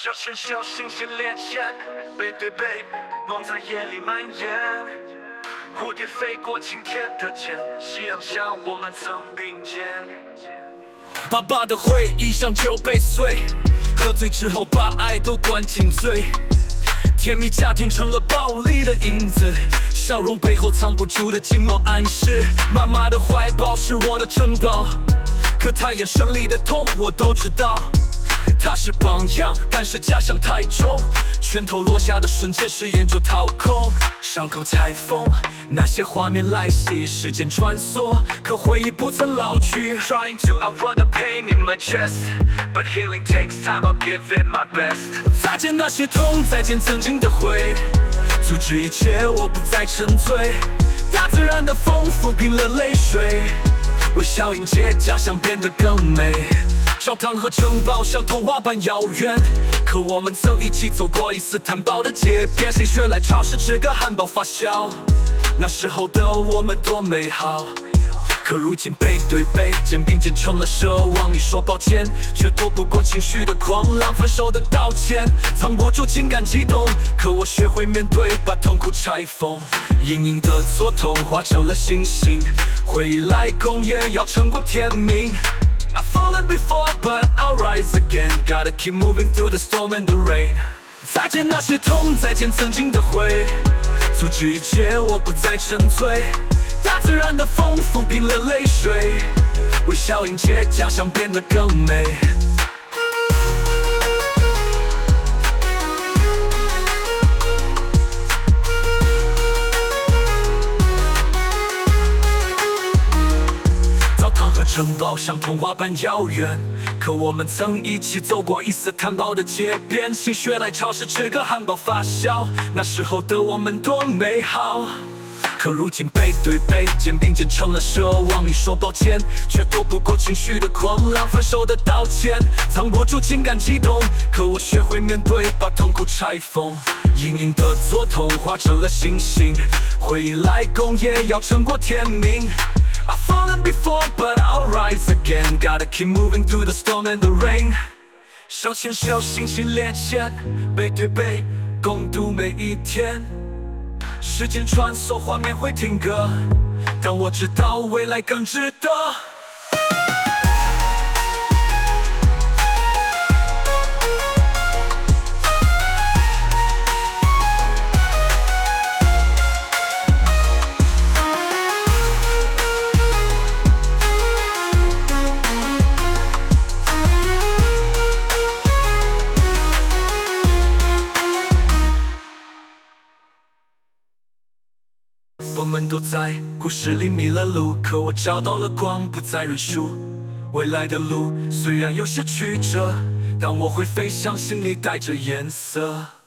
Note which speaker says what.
Speaker 1: 手牵手，心心连线，背对背，梦在夜里蔓延。蝴蝶飞过晴天的肩，夕阳下我们曾并肩。爸爸的回忆像酒被碎，喝醉之后把爱都灌进嘴。甜蜜家庭成了暴力的影子，笑容背后藏不住的惊悚暗示。妈妈的怀抱是我的城堡，可她眼神里的痛我都知道。她是榜样，但是家乡太重，拳头落下的瞬间誓言就掏空。伤口裁缝，那些画面来袭，时间穿梭，可回忆不曾老去。Trying to outrun the pain in my chest, but healing takes time, I'll give it my best. 再见那些痛，再见曾经的灰，阻止一切，我不再沉醉。大自然的丰富平了泪水，微笑迎接家乡变得更美。教堂和城堡像童话般遥远，可我们曾一起走过伊斯坦堡的街边。谁学来超市吃个汉堡发酵，那时候的我们多美好。可如今背对背，肩并肩成了奢望。你说抱歉，却躲不过情绪的狂浪。分手的道歉，藏不住情感激动。可我学会面对，把痛苦拆封。隐隐的蹉跎化成了星星，回忆来攻也要撑过天明。I've fallen before, but I'll rise again. Gotta keep moving through the storm and the rain. 再见那些痛，再见曾经的灰，阻止一切，我不再沉醉。大自然的丰富平了泪水，微笑迎接家乡变得更美。城堡像童话般遥远，可我们曾一起走过伊斯坦堡的街边。心血来潮时吃个汉堡发酵，那时候的我们多美好。可如今背对背，肩并肩成了奢望。你说抱歉，却躲不过情绪的狂浪。分手的道歉，藏不住情感激动。可我学会面对，把痛苦拆封。隐隐的蹉跎化成了星星，回忆来攻也要撑过天明。I've fallen before, but I'll rise again. Gotta keep moving through the storm and the rain. 手牵手，心心连线，背对背，共度每一天。时间穿梭，画面会停格，但我知道未来更值得。我们都在故事里迷了路，可我找到了光，不再认输。未来的路虽然有些曲折，但我会飞翔，心里带着颜色。